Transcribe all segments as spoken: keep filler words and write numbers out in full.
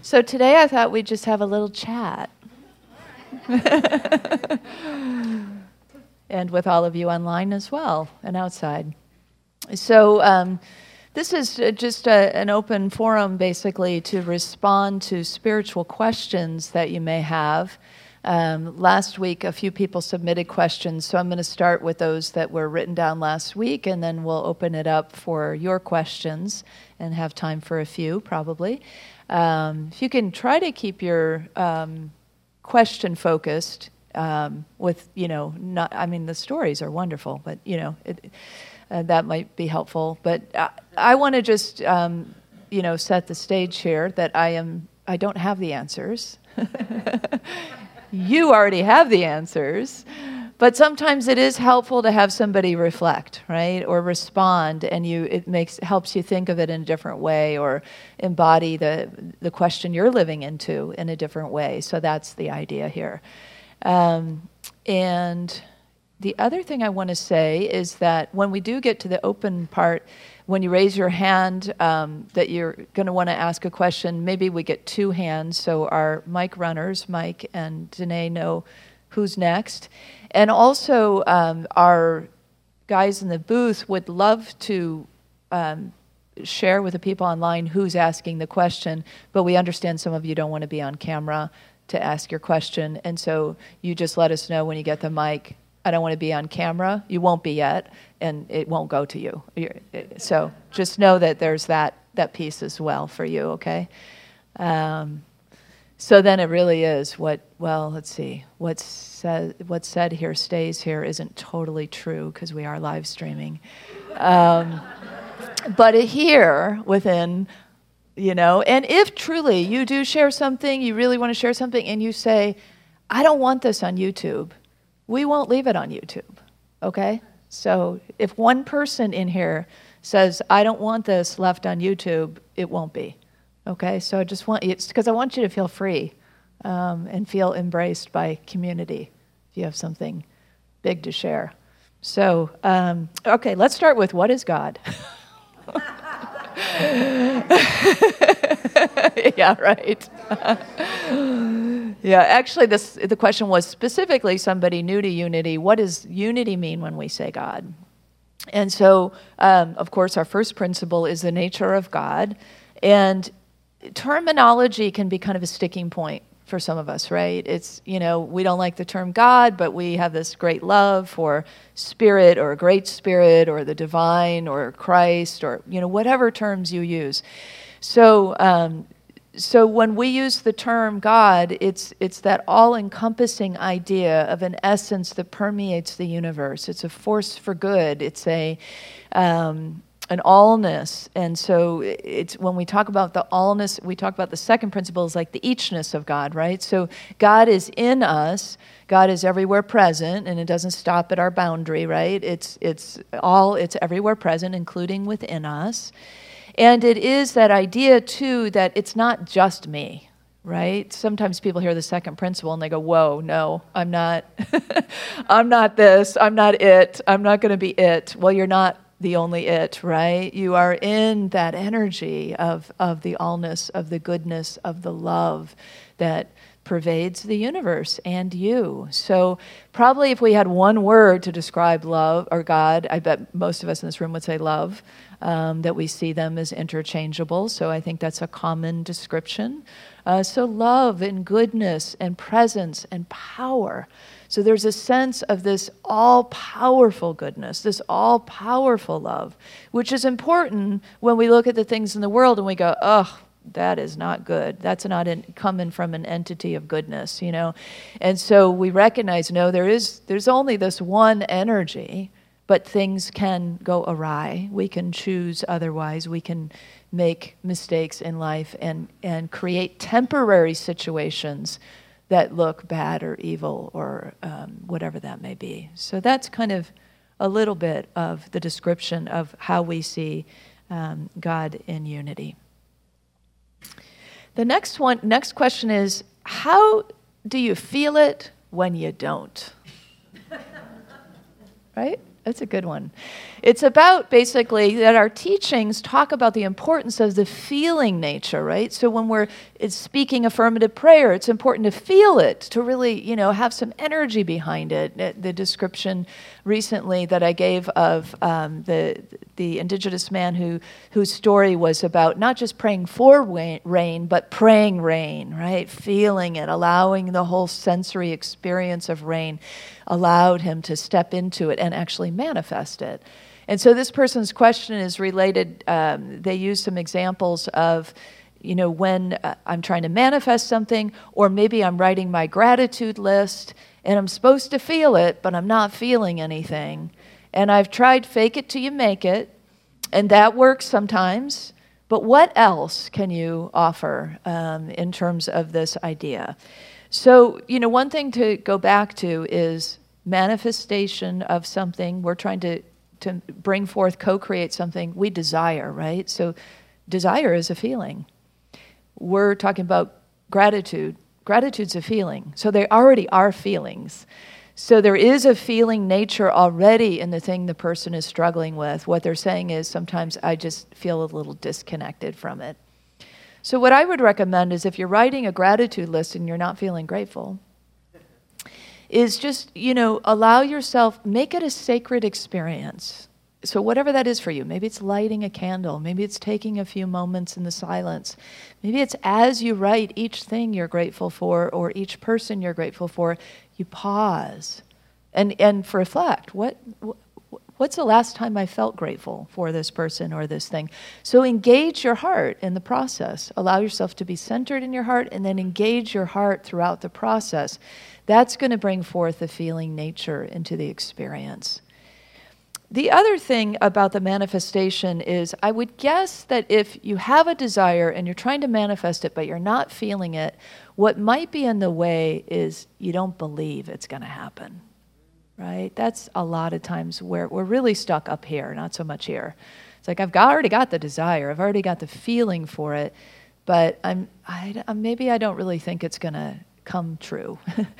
So today I thought we'd just have a little chat. And with all of you online as well and outside. So um, this is just a, an open forum basically to respond to spiritual questions that you may have. Um, last week, a few people submitted questions, so I'm going to start with those that were written down last week, and then we'll open it up for your questions and have time for a few, probably. Um, if you can try to keep your um, question focused um, with, you know, not, I mean, the stories are wonderful, but, you know, it, uh, that might be helpful. But I, I want to just, um, you know, set the stage here that I am, I don't have the answers. You already have the answers. But sometimes it is helpful to have somebody reflect, right, or respond, and you it makes helps you think of it in a different way, or embody the the question you're living into in a different way. So that's the idea here. Um, and the other thing I want to say is that when we do get to the open part, when you raise your hand um, that you're going to want to ask a question, maybe we get two hands, so our mic runners, Mike and Danae, know who's next. And also, um, our guys in the booth would love to um, share with the people online who's asking the question, but we understand some of you don't want to be on camera to ask your question, and so you just let us know when you get the mic. I don't want to be on camera. You won't be yet, and it won't go to you. You're, so just know that there's that, that piece as well for you, okay? Um, So then it really is what, well, let's see, what's said, what's said here stays here isn't totally true because we are live streaming. Um, but here within, you know, and if truly you do share something, you really want to share something, and you say, I don't want this on YouTube, we won't leave it on YouTube, okay? So if one person in here says, I don't want this left on YouTube, it won't be. Okay, so I just want, it's because I want you to feel free um, and feel embraced by community if you have something big to share. So, um, okay, let's start with what is God? Yeah, right. Yeah, actually, this the question was specifically somebody new to Unity. What does unity mean when we say God? And so, um, of course, our first principle is the nature of God. And terminology can be kind of a sticking point for some of us, right? It's, you know, we don't like the term God, but we have this great love for spirit or a great spirit or the divine or Christ or, you know, whatever terms you use. So, um, so when we use the term God, it's it's that all-encompassing idea of an essence that permeates the universe. It's a force for good. It's a um, an allness. And so it's when we talk about the allness, we talk about the second principle is like the eachness of God, right? So God is in us. God is everywhere present, and it doesn't stop at our boundary, right? It's it's all, it's everywhere present, including within us. And it is that idea, too, that it's not just me, right? Sometimes people hear the second principle and they go, whoa, no, I'm not, I'm not this, I'm not it, I'm not going to be it. Well, you're not the only it, right? You are in that energy of, of the allness, of the goodness, of the love that pervades the universe and you. So probably if we had one word to describe love or God, I bet most of us in this room would say love, um, that we see them as interchangeable. So I think that's a common description. Uh, so love and goodness and presence and power. So there's a sense of this all-powerful goodness, this all-powerful love, which is important when we look at the things in the world and we go, oh, that is not good. That's not in, coming from an entity of goodness, you know. And so we recognize, no, there is there's only this one energy, but things can go awry. We can choose otherwise. We can make mistakes in life and, and create temporary situations that look bad or evil or um, whatever that may be. So that's kind of a little bit of the description of how we see um, God in unity. The next one, next question is, how do you feel it when you don't? Right? That's a good one. It's about basically that our teachings talk about the importance of the feeling nature, right? So when we're it's speaking affirmative prayer, it's important to feel it, to really, you know, have some energy behind it. The description recently that I gave of um, the the indigenous man who whose story was about not just praying for rain, but praying rain, right? Feeling it, allowing the whole sensory experience of rain allowed him to step into it and actually manifest it. And so this person's question is related, um, they use some examples of, you know, when uh, I'm trying to manifest something, or maybe I'm writing my gratitude list, and I'm supposed to feel it, but I'm not feeling anything. And I've tried fake it till you make it, and that works sometimes. But what else can you offer um, in terms of this idea? So, you know, one thing to go back to is manifestation of something. We're trying to, to bring forth, co-create something we desire, right? So desire is a feeling. We're talking about gratitude. Gratitude's a feeling. So they already are feelings. So there is a feeling nature already in the thing the person is struggling with. What they're saying is sometimes I just feel a little disconnected from it. So what I would recommend is if you're writing a gratitude list and you're not feeling grateful, is just, you know, allow yourself, make it a sacred experience. So whatever that is for you, maybe it's lighting a candle, maybe it's taking a few moments in the silence, maybe it's as you write each thing you're grateful for or each person you're grateful for, you pause and, and reflect. What, what's the last time I felt grateful for this person or this thing? So engage your heart in the process. Allow yourself to be centered in your heart and then engage your heart throughout the process. That's going to bring forth the feeling nature into the experience. The other thing about the manifestation is I would guess that if you have a desire and you're trying to manifest it, but you're not feeling it, what might be in the way is you don't believe it's going to happen, right? That's a lot of times where we're really stuck up here, not so much here. It's like I've got, already got the desire, I've already got the feeling for it, but I'm I, maybe I don't really think it's going to come true.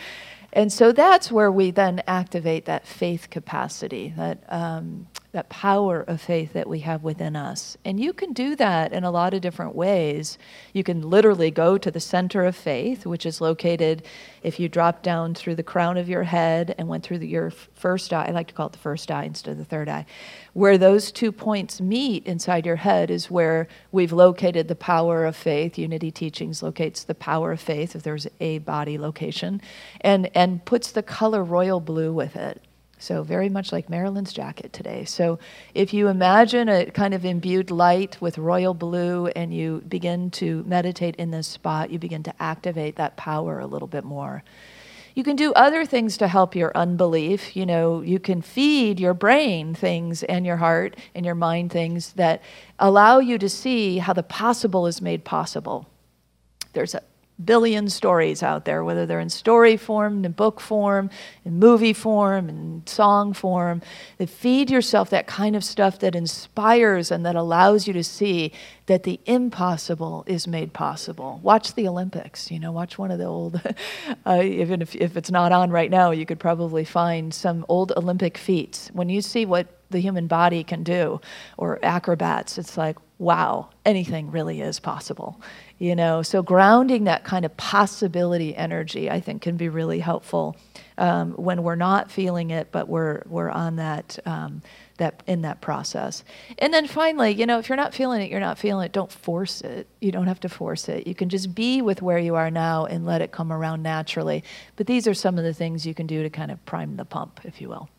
And so that's where we then activate that faith capacity, that um, that power of faith that we have within us. And you can do that in a lot of different ways. You can literally go to the center of faith, which is located if you drop down through the crown of your head and went through the, your first eye. I like to call it the first eye instead of the third eye. Where those two points meet inside your head is where we've located the power of faith. Unity Teachings locates the power of faith, if there's a body location, and, and puts the color royal blue with it. So very much like Marilyn's jacket today. So if you imagine a kind of imbued light with royal blue and you begin to meditate in this spot, you begin to activate that power a little bit more. You can do other things to help your unbelief. You know, you can feed your brain things and your heart and your mind things that allow you to see how the possible is made possible. There's a billion stories out there, whether they're in story form, in book form, in movie form, in song form, that feed yourself that kind of stuff that inspires and that allows you to see that the impossible is made possible. Watch the Olympics, you know, watch one of the old, uh, even if, if it's not on right now, you could probably find some old Olympic feats. When you see what the human body can do, or acrobats, it's like, wow, anything really is possible. You know, so grounding that kind of possibility energy, I think, can be really helpful um, when we're not feeling it, but we're we're on that um, that in that process. And then finally, you know, if you're not feeling it, you're not feeling it. Don't force it. You don't have to force it. You can just be with where you are now and let it come around naturally. But these are some of the things you can do to kind of prime the pump, if you will.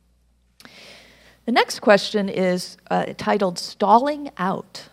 The next question is uh, titled "Stalling Out."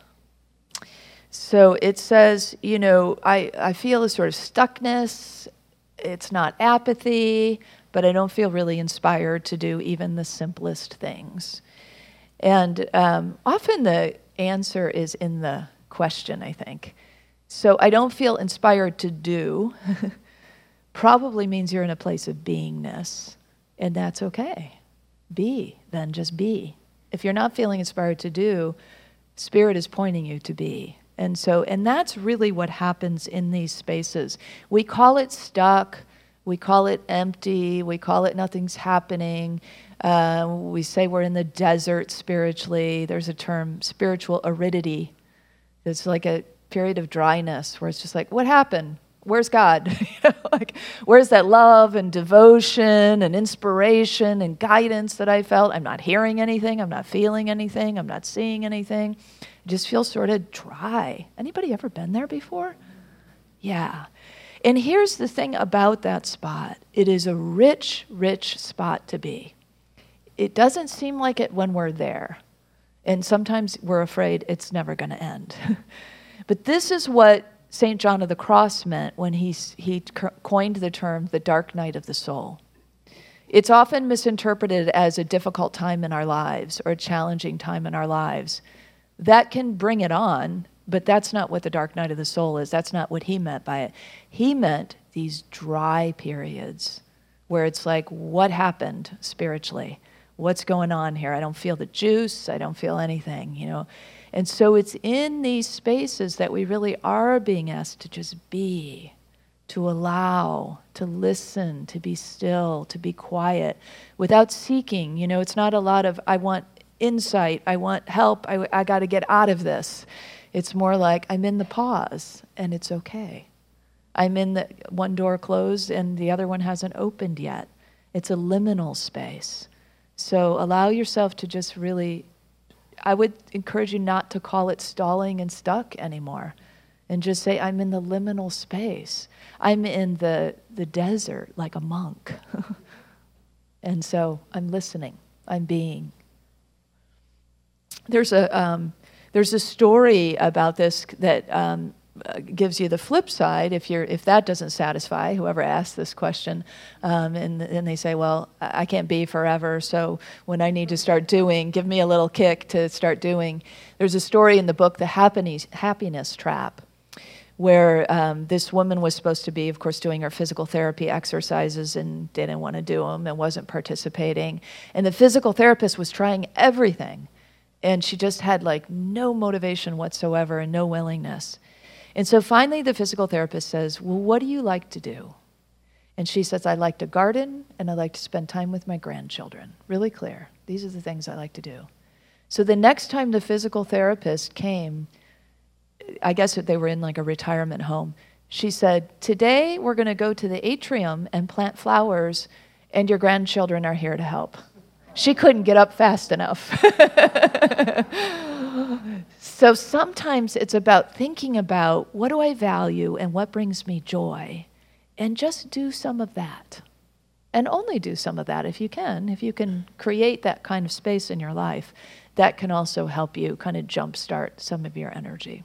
So it says, you know, I, I feel a sort of stuckness. It's not apathy, but I don't feel really inspired to do even the simplest things. And um, often the answer is in the question, I think. So I don't feel inspired to do probably means you're in a place of beingness, and that's okay. Be, then just be. If you're not feeling inspired to do, Spirit is pointing you to be. And so, and that's really what happens in these spaces. We call it stuck, We call it empty. We call it nothing's happening. Uh, we say we're in the desert spiritually. There's a term, spiritual aridity. It's like a period of dryness where it's just like, what happened? Where's God? You know, like, where's that love and devotion and inspiration and guidance that I felt? I'm not hearing anything. I'm not feeling anything. I'm not seeing anything. It just feels sort of dry. Anybody ever been there before? Yeah. And here's the thing about that spot. It is a rich, rich spot to be. It doesn't seem like it when we're there. And sometimes we're afraid it's never going to end. But this is what Saint John of the Cross meant when he, he coined the term the dark night of the soul. It's often misinterpreted as a difficult time in our lives or a challenging time in our lives. That can bring it on, but that's not what the dark night of the soul is. That's not what he meant by it. He meant these dry periods where it's like, what happened spiritually? What's going on here? I don't feel the juice. I don't feel anything, you know. And so it's in these spaces that we really are being asked to just be, to allow, to listen, to be still, to be quiet, without seeking. You know, it's not a lot of, I want insight, I want help, I, I got to get out of this. It's more like, I'm in the pause, and it's okay. I'm in the one door closed, and the other one hasn't opened yet. It's a liminal space. So allow yourself to just really, I would encourage you not to call it stalling and stuck anymore. And just say, I'm in the liminal space. I'm in the, the desert like a monk. And so I'm listening. I'm being. There's a, um, there's a story about this that um, uh, gives you the flip side if you're if that doesn't satisfy whoever asked this question, um, and and they say, well, I can't be forever, so when I need to start doing, give me a little kick to start doing. There's a story in the book, The Happiness, Happiness Trap, where um, this woman was supposed to be, of course, doing her physical therapy exercises and didn't want to do them and wasn't participating, and the physical therapist was trying everything, and she just had like no motivation whatsoever and no willingness. And so finally the physical therapist says, well, what do you like to do? And she says, I like to garden and I like to spend time with my grandchildren. Really clear. These are the things I like to do. So the next time the physical therapist came, I guess they were in like a retirement home, she said, today we're going to go to the atrium and plant flowers and your grandchildren are here to help. She couldn't get up fast enough. So sometimes it's about thinking about what do I value and what brings me joy, and just do some of that. And only do some of that if you can. If you can create that kind of space in your life, that can also help you kind of jumpstart some of your energy.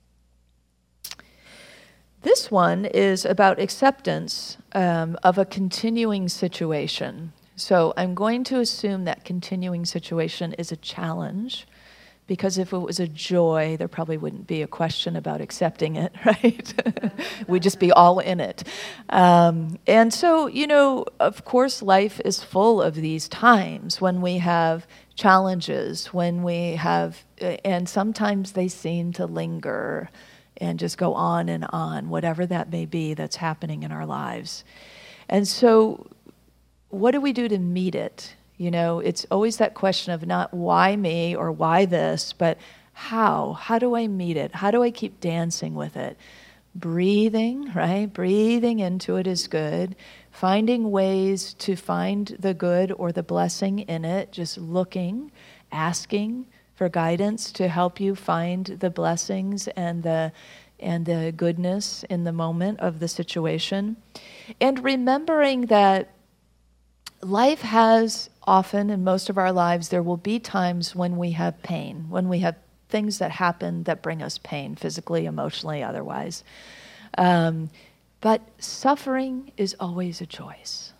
This one is about acceptance um, of a continuing situation. So I'm going to assume that continuing situation is a challenge, because if it was a joy, there probably wouldn't be a question about accepting it, right? We'd just be all in it. Um, and so, you know, of course, life is full of these times when we have challenges, when we have, and sometimes they seem to linger and just go on and on, whatever that may be that's happening in our lives. And so what do we do to meet it? You know, it's always that question of not why me or why this, but how? How do I meet it? How do I keep dancing with it? Breathing, right? Breathing into it is good. Finding ways to find the good or the blessing in it, just looking, asking for guidance to help you find the blessings and the and the goodness in the moment of the situation. And remembering that life has often, in most of our lives, there will be times when we have pain, when we have things that happen that bring us pain, physically, emotionally, otherwise. Um, but suffering is always a choice.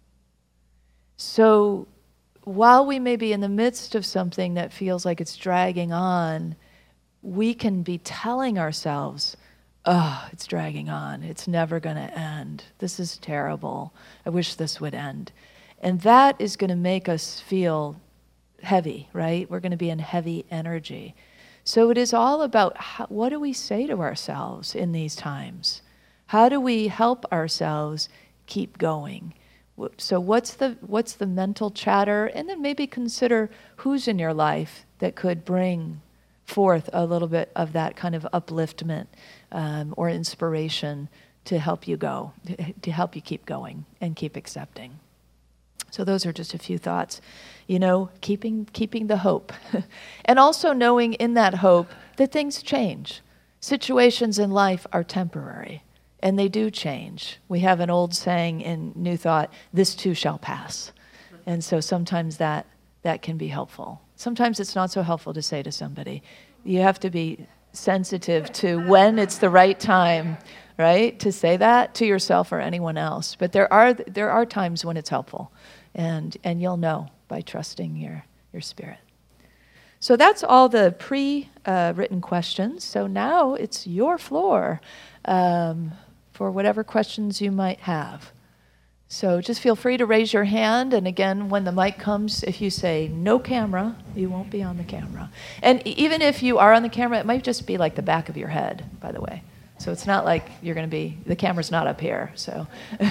So while we may be in the midst of something that feels like it's dragging on, we can be telling ourselves, oh, it's dragging on. It's never going to end. This is terrible. I wish this would end. And that is going to make us feel heavy, right? We're going to be in heavy energy. So it is all about how, what do we say to ourselves in these times? How do we help ourselves keep going. So what's the what's the mental chatter? And then maybe consider who's in your life that could bring forth a little bit of that kind of upliftment um, or inspiration to help you go, to help you keep going and keep accepting. So those are just a few thoughts. You know, keeping keeping the hope. And also knowing in that hope that things change. Situations in life are temporary, and they do change. We have an old saying in New Thought, this too shall pass. And so sometimes that that can be helpful. Sometimes it's not so helpful to say to somebody. You have to be sensitive to when it's the right time, right, to say that to yourself or anyone else. But there are there are times when it's helpful, and and you'll know by trusting your your spirit. So that's all the pre-written uh, questions. So now it's your floor um, for whatever questions you might have. So just feel free to raise your hand. And again, when the mic comes, if you say no camera, you won't be on the camera. And even if you are on the camera, it might just be like the back of your head, by the way. So it's not like you're going to be, the camera's not up here. So.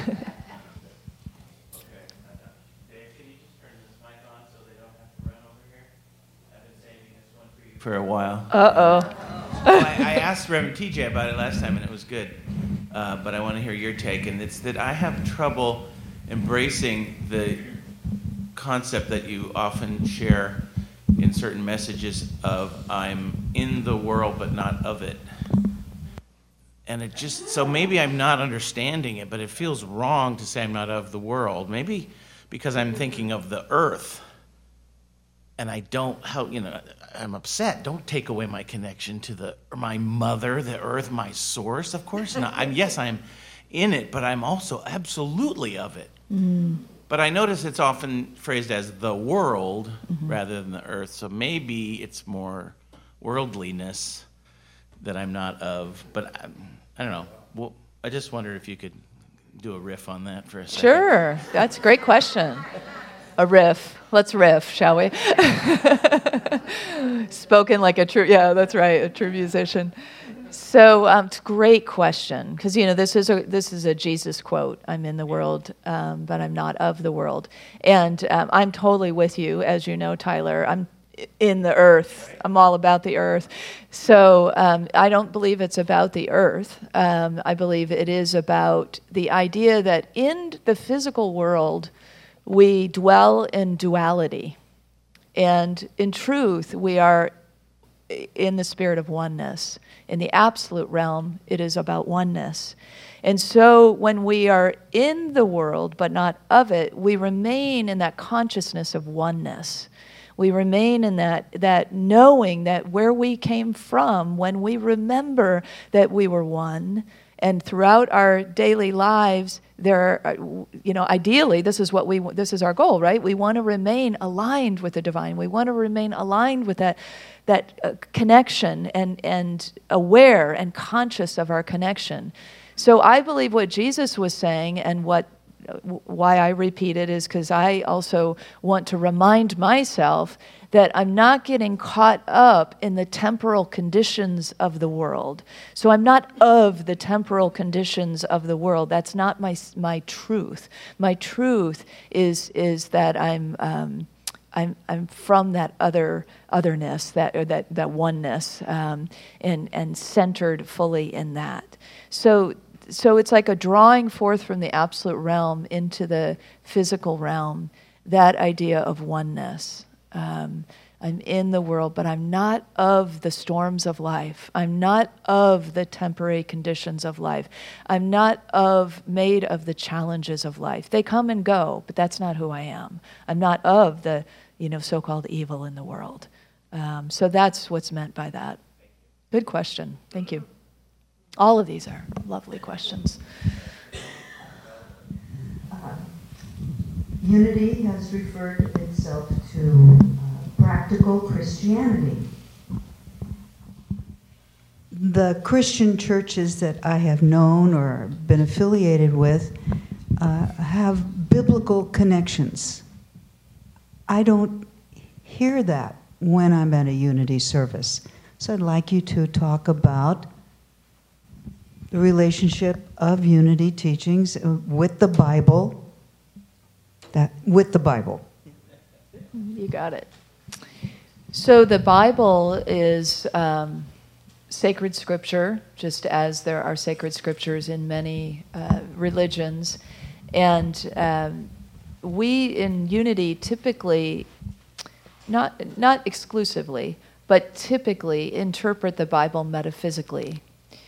For a while. Uh-oh. Well, I, I asked Reverend T J about it last time, and it was good. Uh, but I want to hear your take, and it's that I have trouble embracing the concept that you often share in certain messages of I'm in the world but not of it. And it just, so maybe I'm not understanding it, but it feels wrong to say I'm not of the world. Maybe because I'm thinking of the earth. And I don't, how, you know, I'm upset. Don't take away my connection to the, my mother, the earth, my source. Of course not. I'm, yes, I'm in it, but I'm also absolutely of it. Mm. But I notice it's often phrased as the world mm-hmm. rather than the earth. So maybe it's more worldliness that I'm not of. But I, I don't know. Well, I just wondered if you could do a riff on that for a second. Sure. That's a great question. A riff. Let's riff, shall we? Spoken like a true, yeah, that's right, a true musician. So um, it's a great question, because you know this is a this is a Jesus quote. I'm in the world, um, but I'm not of the world. And um, I'm totally with you, as you know, Tyler. I'm in the earth. I'm all about the earth. So um, I don't believe it's about the earth. Um, I believe it is about the idea that in the physical world, we dwell in duality, and in truth, we are in the spirit of oneness. In the absolute realm, it is about oneness. And so when we are in the world, but not of it, we remain in that consciousness of oneness. We remain in that, that knowing that where we came from, when we remember that we were one, and throughout our daily lives, there are, you know, ideally, this is what we, this is our goal, right? We want to remain aligned with the divine. We want to remain aligned with that, that uh, connection and and aware and conscious of our connection. So I believe what Jesus was saying, and what why I repeat it is because I also want to remind myself that I'm not getting caught up in the temporal conditions of the world. So I'm not of the temporal conditions of the world. That's not my my truth. My truth is is that I'm um, I'm I'm from that other otherness, that or that that oneness, um, and and centered fully in that. So. So it's like a drawing forth from the absolute realm into the physical realm, that idea of oneness. Um, I'm in the world, but I'm not of the storms of life. I'm not of the temporary conditions of life. I'm not of made of the challenges of life. They come and go, but that's not who I am. I'm not of the, you know, so-called evil in the world. Um, so that's what's meant by that. Good question. Thank you. All of these are lovely questions. Uh, unity has referred itself to uh, practical Christianity. The Christian churches that I have known or been affiliated with uh, have biblical connections. I don't hear that when I'm at a unity service. So I'd like you to talk about the relationship of unity teachings with the Bible, that with the Bible. You got it. So the Bible is um, sacred scripture, just as there are sacred scriptures in many uh, religions. And um, we in Unity typically, not not exclusively, but typically interpret the Bible metaphysically.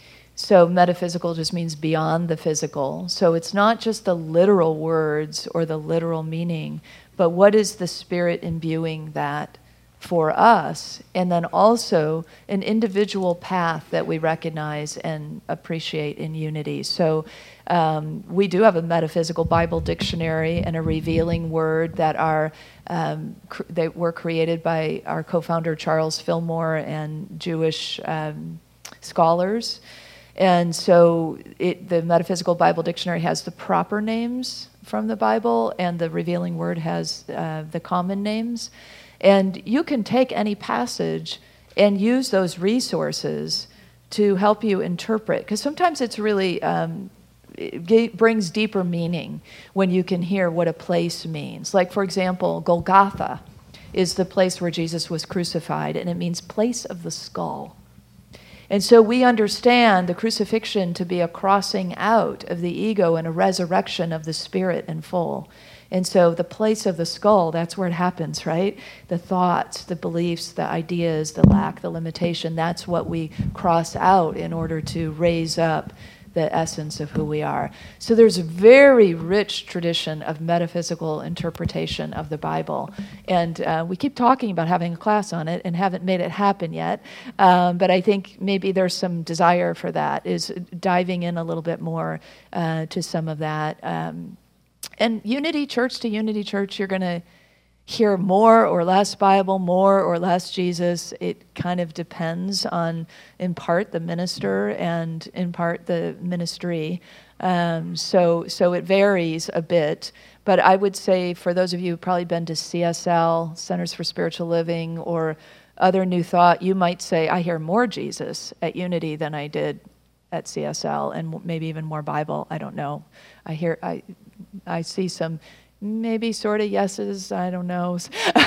So metaphysical just means beyond the physical. So it's not just the literal words or the literal meaning, but what is the Spirit imbuing that for us? And then also an individual path that we recognize and appreciate in Unity. So um, we do have a metaphysical Bible dictionary and a revealing word that are um, cr- that were created by our co-founder Charles Fillmore and Jewish um, scholars. And so it, the Metaphysical Bible Dictionary has the proper names from the Bible, and the Revealing Word has uh, the common names. And you can take any passage and use those resources to help you interpret, because sometimes it's really, um, it g- brings deeper meaning when you can hear what a place means. Like, for example, Golgotha is the place where Jesus was crucified, and it means place of the skull. And so we understand the crucifixion to be a crossing out of the ego and a resurrection of the spirit in full. And so the place of the skull, that's where it happens, right? The thoughts, the beliefs, the ideas, the lack, the limitation, that's what we cross out in order to raise up the essence of who we are. So there's a very rich tradition of metaphysical interpretation of the Bible. And uh, we keep talking about having a class on it and haven't made it happen yet. Um, but I think maybe there's some desire for that, is diving in a little bit more uh, to some of that. Um, and Unity Church to Unity Church, you're going to hear more or less Bible, more or less Jesus. It kind of depends on, in part, the minister and in part the ministry. Um, so, so it varies a bit. But I would say for those of you who've probably been to C S L, Centers for Spiritual Living, or other New Thought, you might say, I hear more Jesus at Unity than I did at C S L, and maybe even more Bible. I don't know. I hear, I, I see some maybe sort of yeses, I don't know.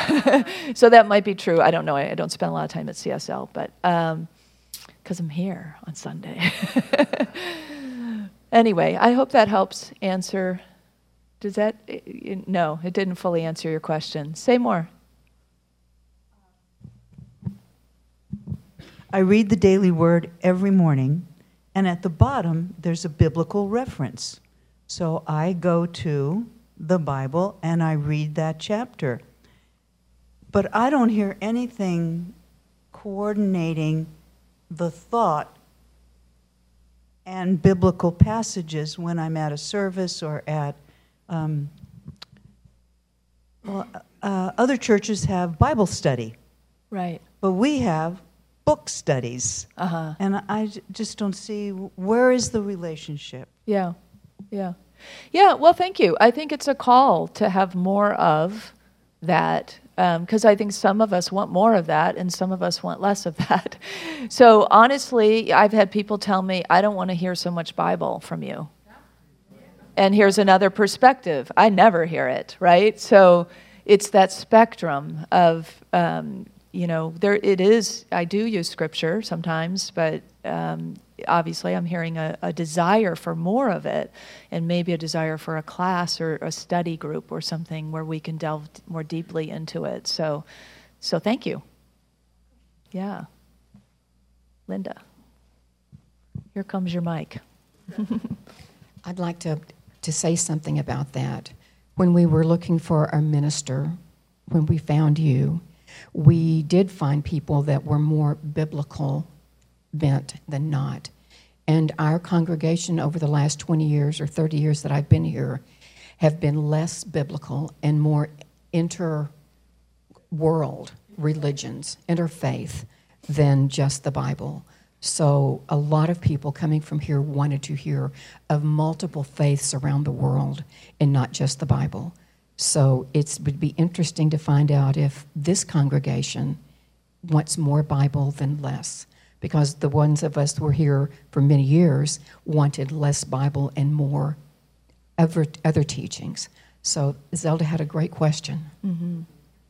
So that might be true. I don't know. I, I don't spend a lot of time at C S L, but um, because I'm here on Sunday. Anyway, I hope that helps answer. Does that? No, it didn't fully answer your question. Say more. I read the Daily Word every morning, and at the bottom there's a biblical reference. So I go to the Bible and I read that chapter. But I don't hear anything coordinating the thought and biblical passages when I'm at a service or at, um, well, uh, other churches have Bible study. Right. But we have book studies. Uh-huh. And I j- just don't see, where is the relationship? Yeah, yeah. Yeah, well, thank you. I think it's a call to have more of that, because um, I think some of us want more of that and some of us want less of that. So honestly, I've had people tell me, I don't want to hear so much Bible from you. And here's another perspective. I never hear it, right? So it's that spectrum of, um, you know, there it is. I do use scripture sometimes, but um, obviously I'm hearing a, a desire for more of it, and maybe a desire for a class or a study group or something where we can delve more deeply into it. So, so thank you. Yeah. Linda, here comes your mic. I'd like to, to say something about that. When we were looking for our minister, when we found you, we did find people that were more biblical bent than not. And our congregation over the last twenty years or thirty years that I've been here have been less biblical and more inter-world religions, interfaith, than just the Bible. So a lot of people coming from here wanted to hear of multiple faiths around the world and not just the Bible. So it would be interesting to find out if this congregation wants more Bible than less. because the ones of us who were here for many years wanted less Bible and more other, other teachings. So Zelda had a great question. Mm-hmm.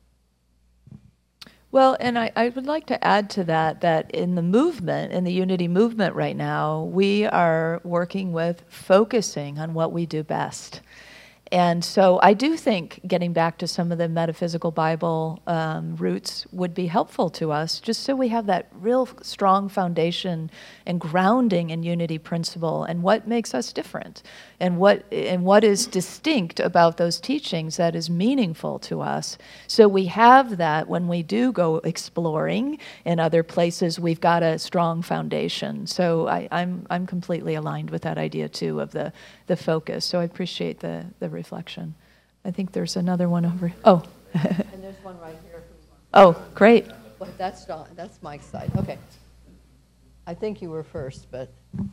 Well, and I, I would like to add to that, that in the movement, in the unity movement right now, we are working with focusing on what we do best. And so I do think getting back to some of the metaphysical Bible um, roots would be helpful to us, just so we have that real strong foundation and grounding in unity principle and what makes us different and what and what is distinct about those teachings that is meaningful to us. So we have that when we do go exploring in other places, we've got a strong foundation. So I, I'm I'm completely aligned with that idea too of the the focus. So I appreciate the the reflection. I think there's another one over. Oh. And there's one right here. Oh, great. Well, that's not, that's Mike's side. Okay. I think you were first, but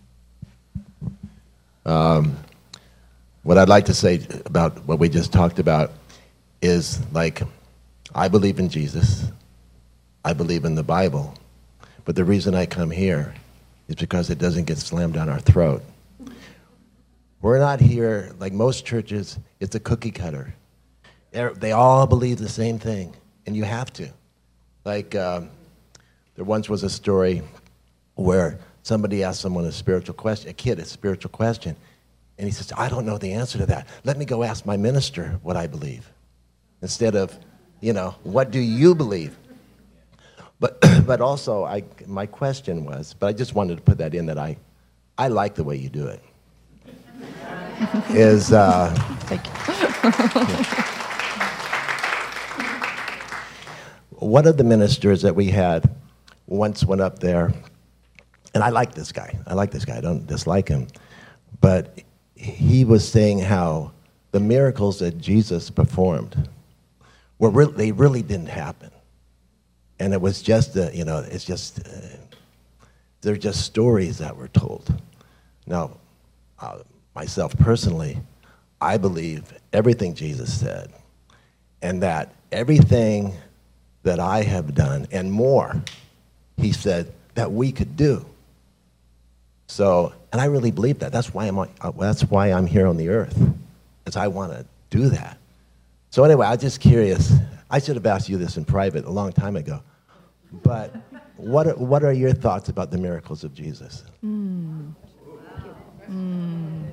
Um, what I'd like to say about what we just talked about is, like, I believe in Jesus. I believe in the Bible. But the reason I come here is because it doesn't get slammed down our throat. We're not here, like most churches, it's a cookie cutter. They're, they all believe the same thing, and you have to. Like, um, there once was a story where somebody asked someone a spiritual question, a kid a spiritual question, and he says, I don't know the answer to that. Let me go ask my minister what I believe. Instead of, you know, what do you believe? But but also, I, my question was, but I just wanted to put that in, that I, I like the way you do it. Is, uh, Thank you. one of the ministers that we had once went up there, and I like this guy. I like this guy. I don't dislike him. But he was saying how the miracles that Jesus performed were re- they really didn't happen. And it was just, a, you know, it's just, uh, they're just stories that were told. Now, uh, myself personally, I believe everything Jesus said, and that everything that I have done and more, he said, that we could do. So, and I really believe that. That's why I'm, uh, that's why I'm here on the earth, because I want to do that. So anyway, I'm just curious. I should have asked you this in private a long time ago. But what are, what are your thoughts about the miracles of Jesus? Mm. Mm.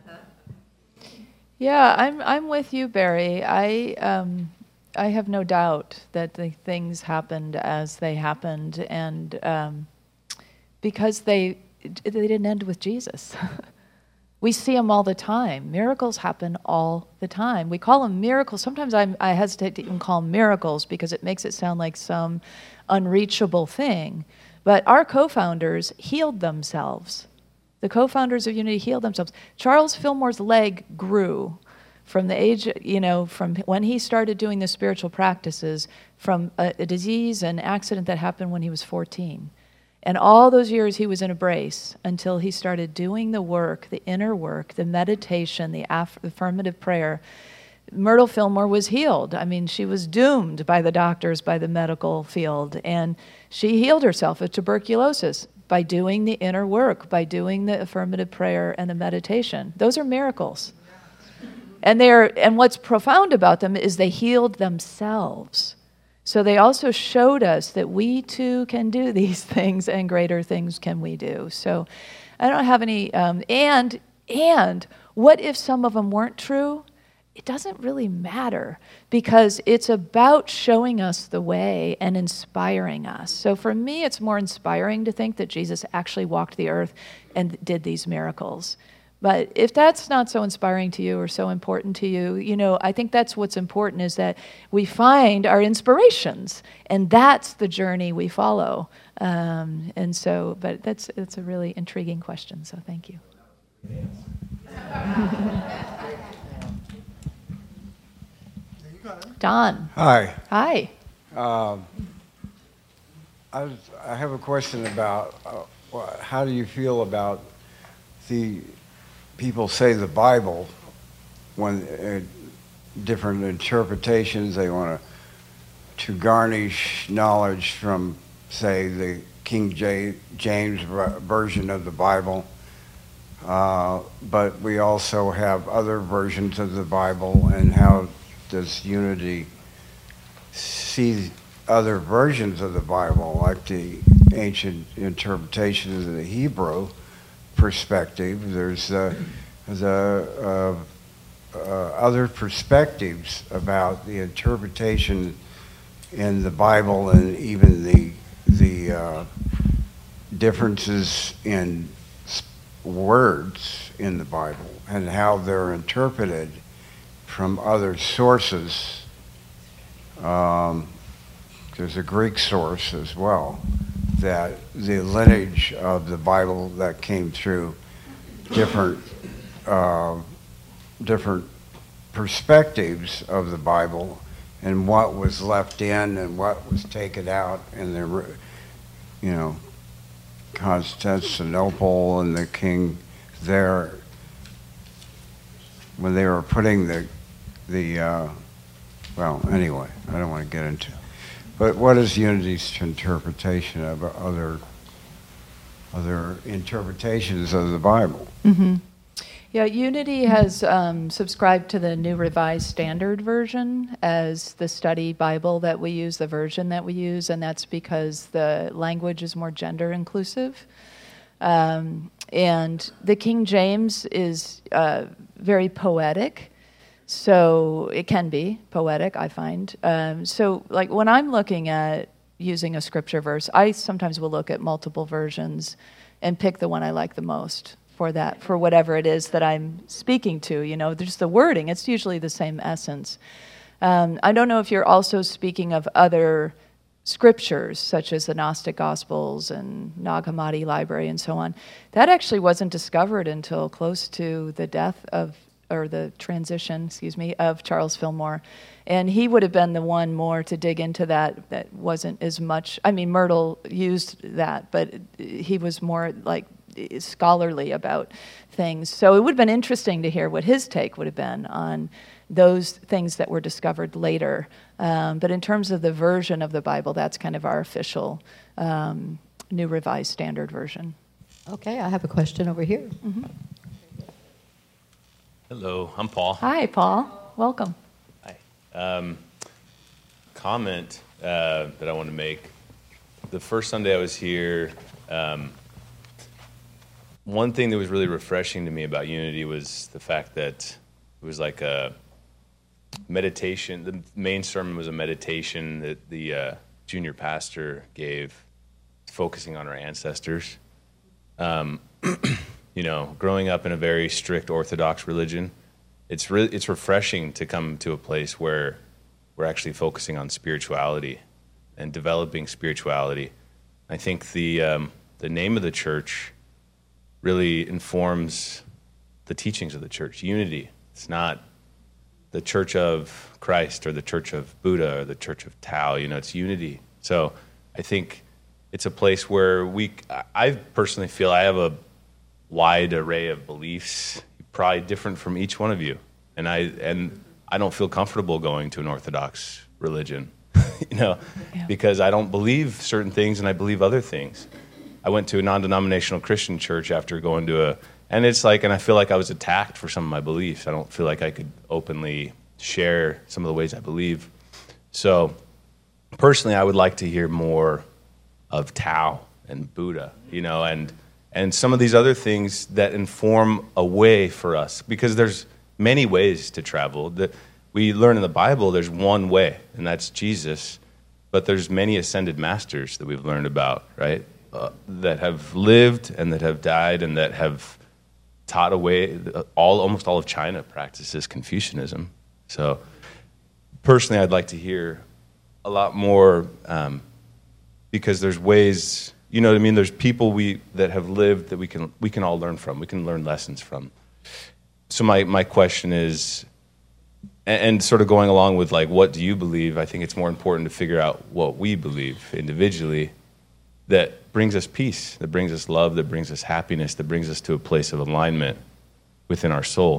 Yeah, I'm I'm with you, Barry. I um, I have no doubt that the things happened as they happened, and um, because they they didn't end with Jesus. We see them all the time. Miracles happen all the time. We call them miracles. Sometimes I'm, I hesitate to even call them miracles because it makes it sound like some unreachable thing. But our co-founders healed themselves. The co-founders of Unity healed themselves. Charles Fillmore's leg grew from the age, you know, from when he started doing the spiritual practices, from a, a disease, an accident that happened when he was fourteen. And all those years he was in a brace until he started doing the work, the inner work, the meditation, the aff- affirmative prayer. Myrtle Fillmore was healed. I mean, she was doomed by the doctors, by the medical field. And she healed herself of tuberculosis by doing the inner work, by doing the affirmative prayer and the meditation. Those are miracles. And they're and what's profound about them is they healed themselves. So they also showed us that we too can do these things, and greater things can we do. So I don't have any, um, and, and what if some of them weren't true? It doesn't really matter, because it's about showing us the way and inspiring us. So for me, it's more inspiring to think that Jesus actually walked the earth and did these miracles. But if that's not so inspiring to you or so important to you, you know, I think that's what's important, is that we find our inspirations, and that's the journey we follow. Um, and so, but that's it's a really intriguing question, so thank you. Don. Hi. Hi. Um, I, was, I have a question about uh, wha- how do you feel about the people say the Bible, when uh, different interpretations, they want to to garnish knowledge from, say, the King J- James ver- version of the Bible, uh, but we also have other versions of the Bible, and how does Unity see other versions of the Bible, like the ancient interpretations of the Hebrew perspective? There's uh, the uh, uh, other perspectives about the interpretation in the Bible, and even the the uh, differences in words in the Bible and how they're interpreted from other sources. Um, there's a Greek source as well, that the lineage of the Bible that came through different uh, different perspectives of the Bible, and what was left in and what was taken out, and the, you know, Constantinople and the king there, when they were putting the, the uh, well, anyway, I don't want to get into it. But what is Unity's interpretation of other, other interpretations of the Bible? Mm-hmm. Yeah, Unity has um, subscribed to the New Revised Standard Version as the study Bible that we use, the version that we use, and that's because the language is more gender inclusive. Um, and the King James is uh, very poetic, so it can be poetic, I find. Um, so, like, when I'm looking at using a scripture verse, I sometimes will look at multiple versions and pick the one I like the most for that, for whatever it is that I'm speaking to. You know, there's the wording. It's usually the same essence. Um, I don't know if you're also speaking of other scriptures, such as the Gnostic Gospels and Nag Hammadi Library and so on. That actually wasn't discovered until close to the death of, or the transition, excuse me, of Charles Fillmore. And he would have been the one more to dig into that. That wasn't as much, I mean, Myrtle used that, but he was more like scholarly about things. So it would have been interesting to hear what his take would have been on those things that were discovered later. Um, but in terms of the version of the Bible, that's kind of our official um, New Revised Standard Version. Okay, I have a question over here. Mm-hmm. Hello, I'm Paul. Hi, Paul. Welcome. Hi. Um, comment uh, that I want to make. The first Sunday I was here, um, one thing that was really refreshing to me about Unity was the fact that it was like a meditation. The main sermon was a meditation that the uh, junior pastor gave, focusing on our ancestors. Um, you know, growing up in a very strict Orthodox religion, it's really it's refreshing to come to a place where we're actually focusing on spirituality and developing spirituality. I think the um, the name of the church really informs the teachings of the church. Unity. It's not the Church of Christ or the Church of Buddha or the Church of Tao. You know, it's unity. So I think it's a place where we, I personally feel I have a wide array of beliefs, probably different from each one of you. And I, and I don't feel comfortable going to an Orthodox religion, you know, yeah. because I don't believe certain things and I believe other things. I went to a non-denominational Christian church after going to a, and it's like, and I feel like I was attacked for some of my beliefs. I don't feel like I could openly share some of the ways I believe. So personally, I would like to hear more of Tao and Buddha, you know, and and some of these other things that inform a way for us, because there's many ways to travel. The, we learn in the Bible there's one way, and that's Jesus, but there's many ascended masters that we've learned about, right? Uh, that have lived and that have died and that have taught a way. All almost all of China practices Confucianism. So personally, I'd like to hear a lot more, um, because there's ways, you know what I mean? There's people we that have lived that we can we can all learn from. We can learn lessons from. So my, my question is, and, and sort of going along with like, what do you believe? I think it's more important to figure out what we believe individually that brings us peace, that brings us love, that brings us happiness, that brings us to a place of alignment within our soul.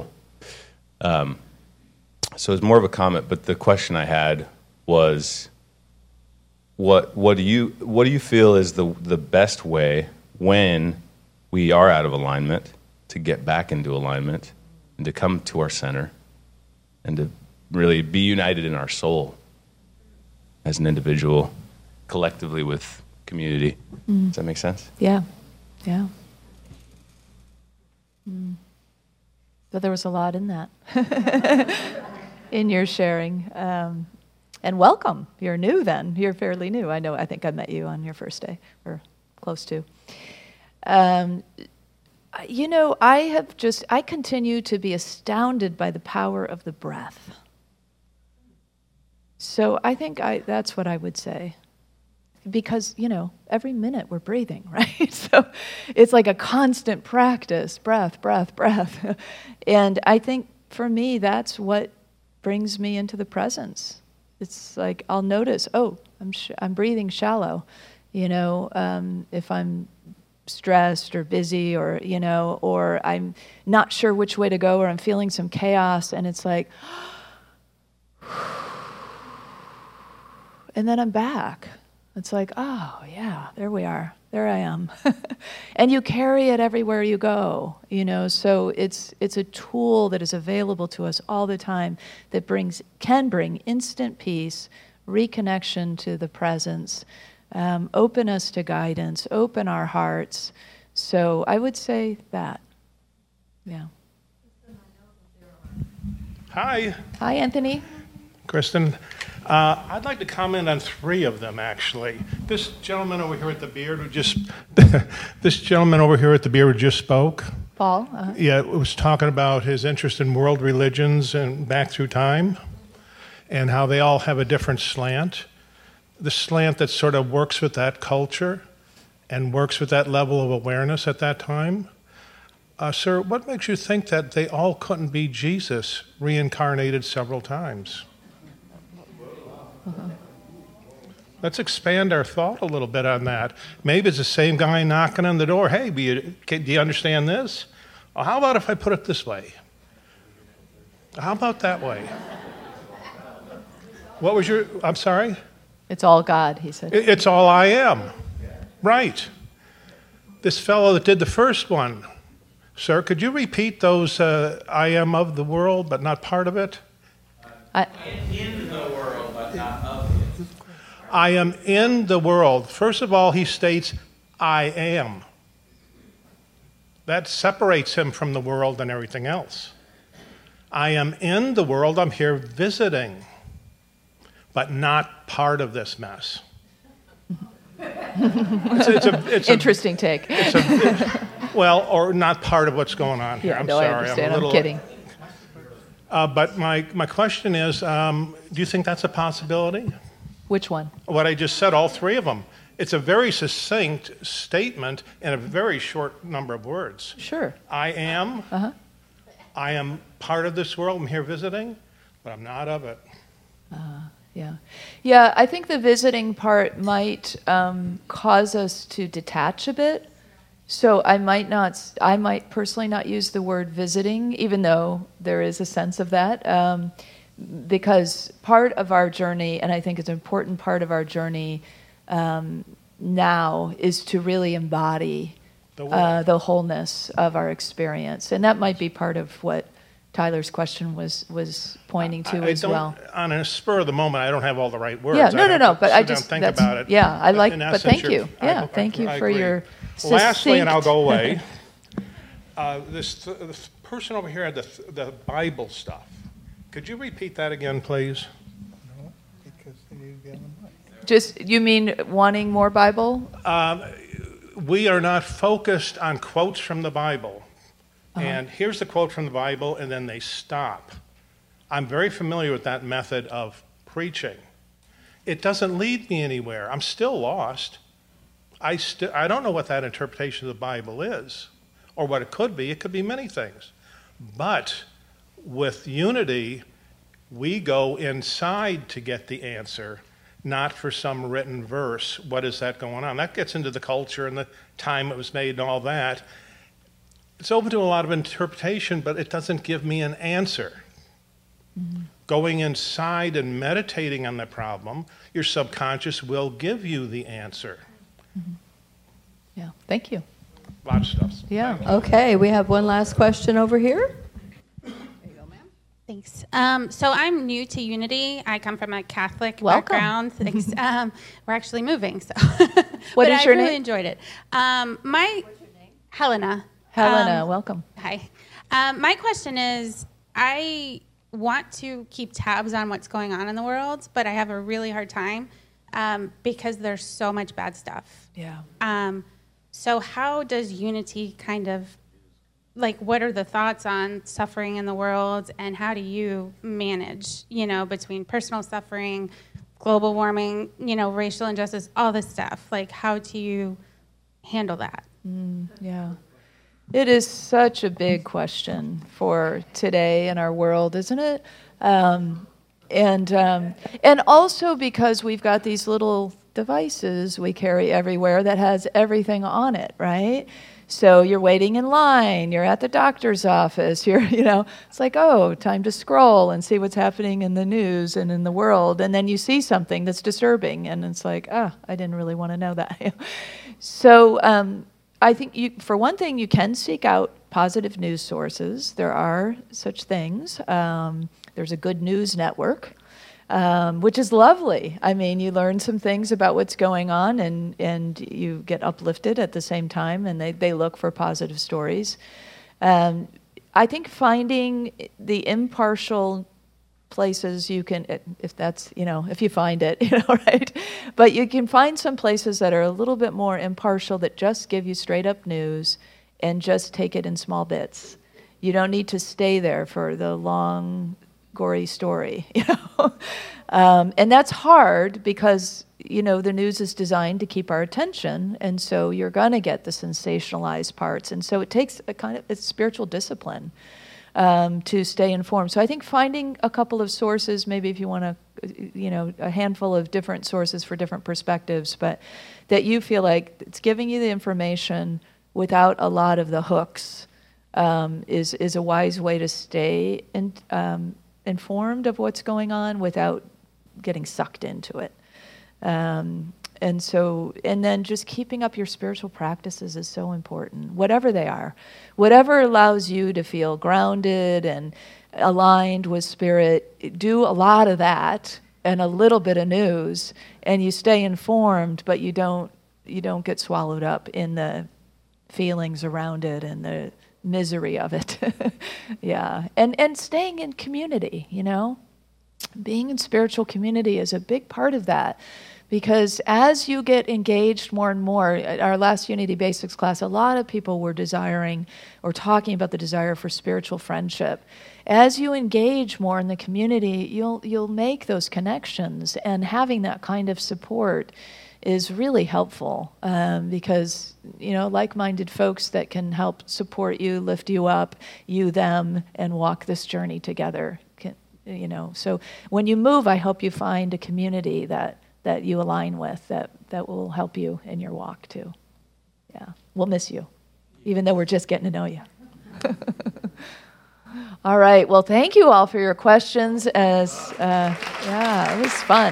Um, so it's more of a comment, but the question I had was, what what do you what do you feel is the the best way when we are out of alignment to get back into alignment and to come to our center and to really be united in our soul as an individual, collectively with community? Mm. Does that make sense? Yeah, yeah. Mm. So there was a lot in that, in your sharing. Um, and welcome. You're new then. You're fairly new. I know, I think I met you on your first day, or close to. Um, you know, I have just, I continue to be astounded by the power of the breath. So I think I, that's what I would say. Because, you know, every minute we're breathing, right? So it's like a constant practice, breath, breath, breath. And I think for me, that's what brings me into the presence. It's like I'll notice, oh, I'm sh- I'm breathing shallow, you know, um, if I'm stressed or busy or, you know, or I'm not sure which way to go or I'm feeling some chaos and it's like, and then I'm back. It's like, oh, yeah, there we are. There I am. And you carry it everywhere you go, you know, so it's it's a tool that is available to us all the time that brings can bring instant peace, reconnection to the presence, um, open us to guidance, open our hearts. So I would say that, yeah. Hi. Hi, Anthony. Kristen. Uh, I'd like to comment on three of them, actually. This gentleman over here with the beard who just, this gentleman over here with the beard who just spoke. Paul? Uh-huh. Yeah, was talking about his interest in world religions and back through time and how they all have a different slant. The slant that sort of works with that culture and works with that level of awareness at that time. Uh, sir, what makes you think that they all couldn't be Jesus reincarnated several times? Uh-huh. Let's expand our thought a little bit on that. Maybe it's the same guy knocking on the door. Hey, do you, do you understand this? Well, how about if I put it this way? How about that way? What was your, I'm sorry? It's all God, he said. It, it's all I am. Right. This fellow that did the first one, sir, could you repeat those uh, I am of the world, but not part of it? I, in the world, but not of it. I am in the world. First of all, he states, I am. That separates him from the world and everything else. I am in the world. I'm here visiting, but not part of this mess. it's, it's a, it's Interesting a, take. It's a, it's, well, or not part of what's going on here. Yeah, I'm no, sorry. I understand. I'm, a little, I'm kidding. Uh, but my, my question is, um, do you think that's a possibility? Which one? What I just said, all three of them. It's a very succinct statement in a very short number of words. Sure. I am. Uh-huh. I am part of this world. I'm here visiting, but I'm not of it. Uh, yeah. Yeah, I think the visiting part might um, cause us to detach a bit. So I might not, I might personally not use the word visiting, even though there is a sense of that, um, because part of our journey, and I think it's an important part of our journey um, now, is to really embody the, uh, the wholeness of our experience. And that might be part of what Tyler's question was was pointing to I, I as don't, well. On a spur of the moment, I don't have all the right words. Yeah, no, I'd no, have no. to But sit I down just and think that's, about it. yeah, I like. In But essence, thank you're- you. Yeah, I- thank you I for agree. your. Lastly, and I'll go succinct- away. uh, this, this person over here had the the Bible stuff. Could you repeat that again, please? No, because they didn't get the mic. Just you mean wanting more Bible? Um, we are not focused on quotes from the Bible. Uh-huh. And here's the quote from the Bible, and then they stop. I'm very familiar with that method of preaching. It doesn't lead me anywhere. I'm still lost. I, st- I don't know what that interpretation of the Bible is, or what it could be. It could be many things. But with unity, we go inside to get the answer, not for some written verse. What is that going on? That gets into the culture and the time it was made and all that. It's open to a lot of interpretation, but it doesn't give me an answer. Mm-hmm. going inside and meditating on the problem, your subconscious will give you the answer. Mm-hmm. Yeah, thank you. Lots of stuff. Yeah. Okay, we have one last question over here. Thanks. Um, so I'm new to Unity. I come from a Catholic Welcome. background. Thanks. um, we're actually moving, so. What but is I your really name? enjoyed it. Um, my What's your name? Helena. Helena, Um, welcome. Hi. Um, my question is, I want to keep tabs on what's going on in the world, but I have a really hard time um, because there's so much bad stuff. Yeah. Um, so how does Unity kind of, like, what are the thoughts on suffering in the world, and how do you manage, you know, between personal suffering, global warming, you know, racial injustice, all this stuff? Like, how do you handle that? Mm, yeah. It is such a big question for today in our world, isn't it? Um, and um, and also because we've got these little devices we carry everywhere that has everything on it, right? So you're waiting in line, you're at the doctor's office, you're, you know, it's like, oh, time to scroll and see what's happening in the news and in the world. And then you see something that's disturbing, and it's like, ah, I didn't really want to know that. So um, I think, you, for one thing, you can seek out positive news sources. There are such things. Um, there's a good news network. Um, which is lovely. I mean, you learn some things about what's going on, and, and you get uplifted at the same time, and they, they look for positive stories. Um, I think finding the impartial places you can, if that's, you know, if you find it, you know, right? But you can find some places that are a little bit more impartial, that just give you straight up news and just take it in small bits. You don't need to stay there for the long, gory story, you know, um, and that's hard because, you know, the news is designed to keep our attention, and so you're going to get the sensationalized parts, and so it takes a kind of a spiritual discipline um, to stay informed. So I think finding a couple of sources, maybe if you want to, you know, a handful of different sources for different perspectives, but that you feel like it's giving you the information without a lot of the hooks, um, is is a wise way to stay in, um, informed of what's going on without getting sucked into it. Um, and so, and then just keeping up your spiritual practices is so important, whatever they are. Whatever allows you to feel grounded and aligned with spirit, do a lot of that and a little bit of news, and you stay informed, but you don't you don't get swallowed up in the feelings around it and the misery of it. Yeah. And and staying in community, you know, being in spiritual community is a big part of that, because as you get engaged more and more, at our last Unity Basics class, a lot of people were desiring or talking about the desire for spiritual friendship. As you engage more in the community, you'll you'll make those connections, and having that kind of support is really helpful, um, because, you know, like-minded folks that can help support you, lift you up, you, them, and walk this journey together. Can, you know, so when you move, I hope you find a community that, that you align with, that, that will help you in your walk too. Yeah, we'll miss you, even though we're just getting to know you. All right, well, thank you all for your questions. As uh, yeah, it was fun.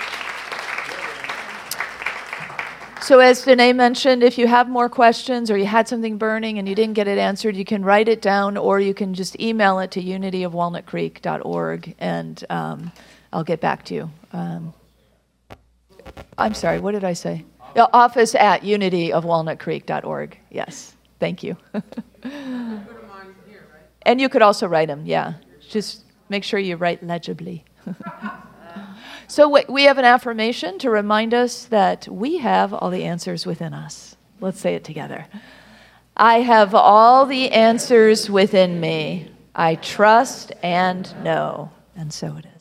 So as Danae mentioned, if you have more questions or you had something burning and you didn't get it answered, you can write it down, or you can just email it to unity of walnut creek dot org, and um, I'll get back to you. Um, I'm sorry, what did I say? The office at unity of walnut creek dot org. Yes, thank you. And you could also write them, yeah. Just make sure you write legibly. So we have an affirmation to remind us that we have all the answers within us. Let's say it together. I have all the answers within me. I trust and know. And so it is.